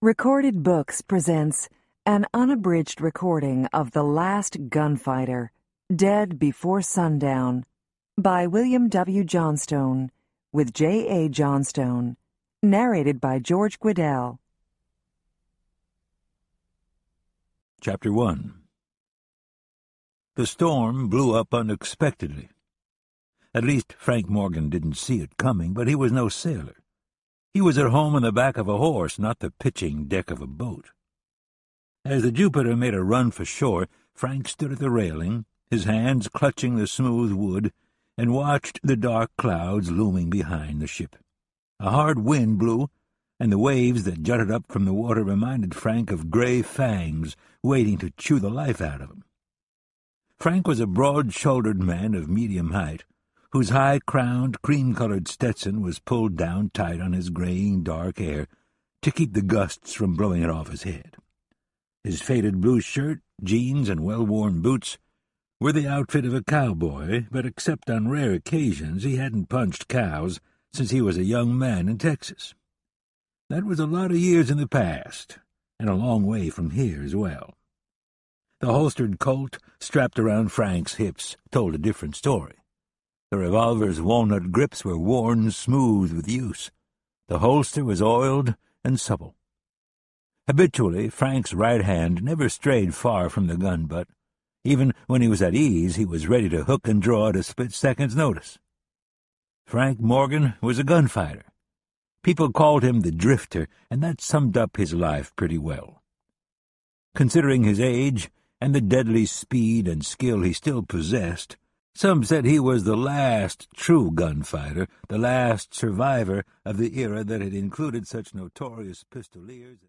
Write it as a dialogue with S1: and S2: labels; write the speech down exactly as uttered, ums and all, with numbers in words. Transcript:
S1: Recorded Books presents an unabridged recording of The Last Gunfighter, Dead Before Sundown, by William W. Johnstone, with J A. Johnstone, narrated by George Guidall.
S2: Chapter one. The storm blew up unexpectedly. At least Frank Morgan didn't see it coming, but he was no sailor. He was at home on the back of a horse, not the pitching deck of a boat. As the Jupiter made a run for shore, Frank stood at the railing, his hands clutching the smooth wood, and watched the dark clouds looming behind the ship. A hard wind blew, and the waves that jutted up from the water reminded Frank of gray fangs waiting to chew the life out of him. Frank was a broad-shouldered man of medium height, whose high-crowned, cream-colored Stetson was pulled down tight on his graying dark hair to keep the gusts from blowing it off his head. His faded blue shirt, jeans, and well-worn boots were the outfit of a cowboy, but except on rare occasions he hadn't punched cows since he was a young man in Texas. That was a lot of years in the past, and a long way from here as well. The holstered Colt strapped around Frank's hips told a different story. The revolver's walnut grips were worn smooth with use. The holster was oiled and supple. Habitually, Frank's right hand never strayed far from the gun butt. Even when he was at ease, he was ready to hook and draw at a split second's notice. Frank Morgan was a gunfighter. People called him the Drifter, and that summed up his life pretty well. Considering his age and the deadly speed and skill he still possessed, some said he was the last true gunfighter, the last survivor of the era that had included such notorious pistoliers.